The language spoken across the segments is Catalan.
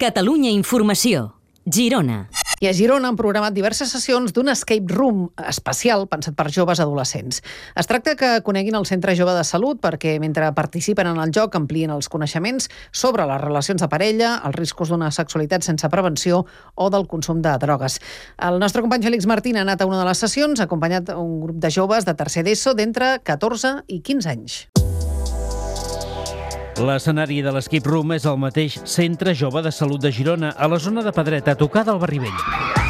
Catalunya Informació, Girona. I a Girona han programat diverses sessions d'un escape room especial pensat per joves adolescents. Es tracta que coneguin el Centre Jove de Salut perquè mentre participen en el joc amplien els coneixements sobre les relacions de parella, els riscos d'una sexualitat sense prevenció o del consum de drogues. El nostre company Félix Martín ha anat a una de les sessions, ha acompanyat un grup de joves de tercer d'ESO d'entre 14 i 15 anys. L'escenari de l'Escape Room és el mateix Centre Jove de Salut de Girona, a la zona de Pedret, a tocar del Barri Vell.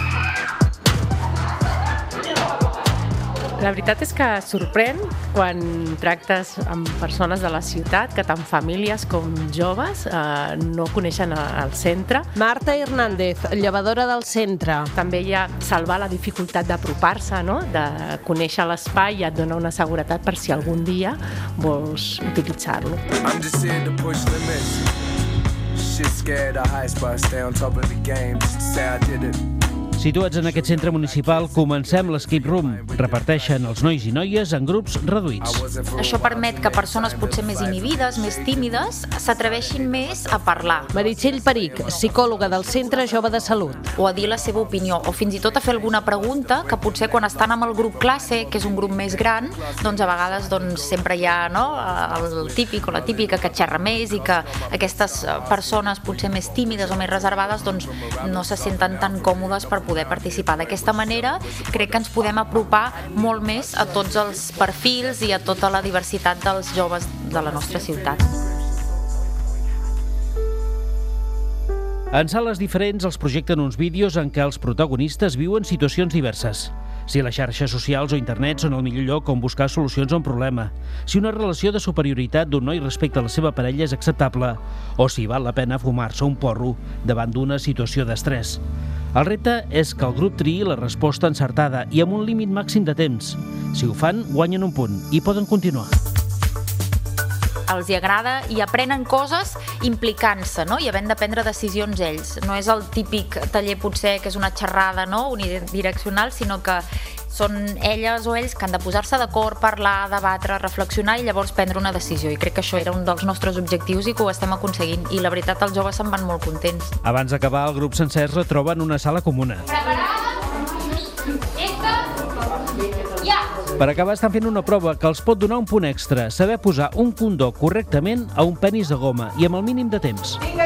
La veritat és que sorprèn quan tractes amb persones de la ciutat que tant famílies com joves no coneixen el centre. Marta Hernández, llevadora del centre. També hi ha salvar la dificultat d'apropar-se, no? De conèixer l'espai i et dona una seguretat per si algun dia vols utilitzar-lo. I'm just here to push limits. Shit scared of heights, but I stay on top of the game just to say I did it. Situats en aquest centre municipal, comencem l'Escape Room. Reparteixen els nois i noies en grups reduïts. Això permet que persones potser més inhibides, més tímides, s'atreveixin més a parlar. Meritxell Peric, psicòloga del Centre Jove de Salut. O a dir la seva opinió, o fins i tot a fer alguna pregunta que potser quan estan amb el grup classe, que és un grup més gran, doncs a vegades sempre hi ha el típic o la típica que xerra més i que aquestes persones potser més tímides o més reservades doncs no se senten tan còmodes per poder participar. D'aquesta manera crec que ens podem apropar molt més a tots els perfils i a tota la diversitat dels joves de la nostra ciutat. En sales diferents els projecten uns vídeos en què els protagonistes viuen situacions diverses. Si les xarxes socials o internet són el millor lloc on buscar solucions a un problema, si una relació de superioritat d'un noi respecte a la seva parella és acceptable, o si val la pena fumar-se un porro davant d'una situació d'estrès. El repte és que el grup triï la resposta encertada i amb un límit màxim de temps. Si ho fan, guanyen un punt i poden continuar. Els hi agrada i aprenen coses implicant-se, no? I havent de prendre decisions ells. No és el típic taller potser que és una xerrada, no? Unidireccional, sinó que són elles o ells que han de posar-se d'acord, parlar, debatre, reflexionar i llavors prendre una decisió. I crec que això era un dels nostres objectius i que ho estem aconseguint. I la veritat, els joves se'n van molt contents. Abans d'acabar, el grup sencer es retroba en una sala comuna. Per acabar, estan fent una prova que els pot donar un punt extra, saber posar un condó correctament a un penis de goma i amb el mínim de temps. Vinga!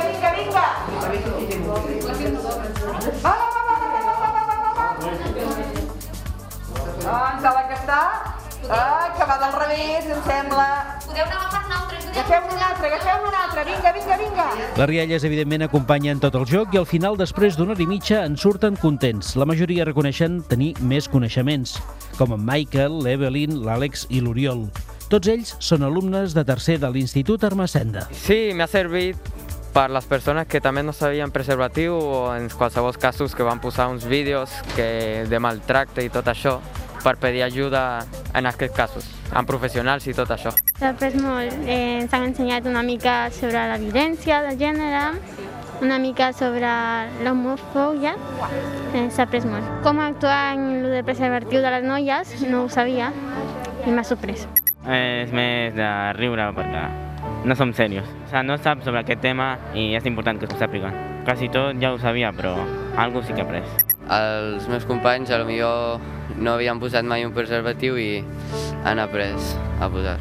Em sembla que està. Que va del revés, em sembla. Podeu anar agafant un altre. Agafeu un altre. Vinga. Les rialles, evidentment, acompanyen tot el joc i al final, després d'una hora i mitja, en surten contents. La majoria reconeixen tenir més coneixements, com en Michael, l'Evelyn, l'Àlex i l'Oriol. Tots ells són alumnes de tercer de l'Institut Ermessenda. Sí, me ha servit per les persones que també no sabien preservatiu o en qualsevol casos que van posar uns vídeos de maltracte i tot això per pedir ajuda en aquests casos, amb professionals i tot això. S'ha après molt, ens han ensenyat una mica sobre la violència de gènere, una mica sobre l'homofòbia, s'ha après molt. Com actuar en el preservatiu de les noies, no ho sabia i m'ha sorprès. És més de riure perquè no som serios. No saps sobre aquest tema i és important que s'ho sàpiga. Quasi tot ja ho sabia, però alguna cosa sí que he après. Els meus companys potser no havien posat mai un preservatiu i han après a posar.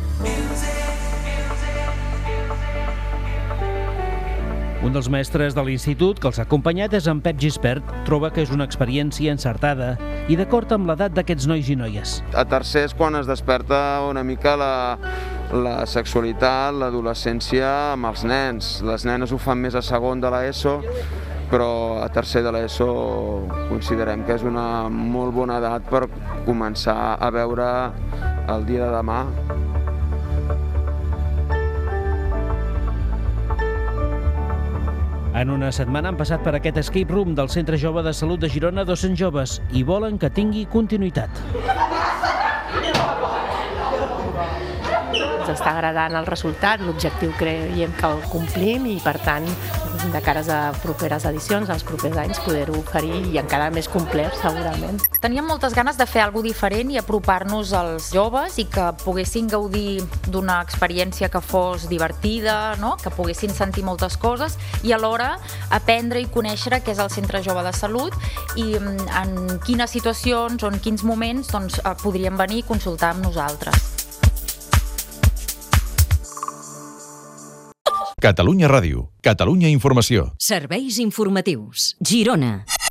Un dels mestres de l'institut que els ha acompanyat és en Pep Gispert. Troba que és una experiència encertada i d'acord amb l'edat d'aquests nois i noies. A tercer és quan es desperta una mica la sexualitat, l'adolescència amb els nens. Les nenes ho fan més a segon de l'ESO, però a tercer de l'ESO considerem que és una molt bona edat per començar a veure el dia de demà. En una setmana han passat per aquest escape room del Centre Jove de Salut de Girona 200 joves i volen que tingui continuïtat. Ens està agradant el resultat, l'objectiu creiem que el complim i per tant de cares a properes edicions, als propers anys, poder-ho oferir i encara més complet, segurament. Teníem moltes ganes de fer alguna diferent i apropar-nos als joves i que poguessin gaudir d'una experiència que fos divertida, no? Que poguessin sentir moltes coses i alhora aprendre i conèixer què és el Centre Jove de Salut i en quines situacions o en quins moments podríem venir i consultar amb nosaltres. Catalunya Ràdio, Catalunya Informació. Serveis informatius. Girona.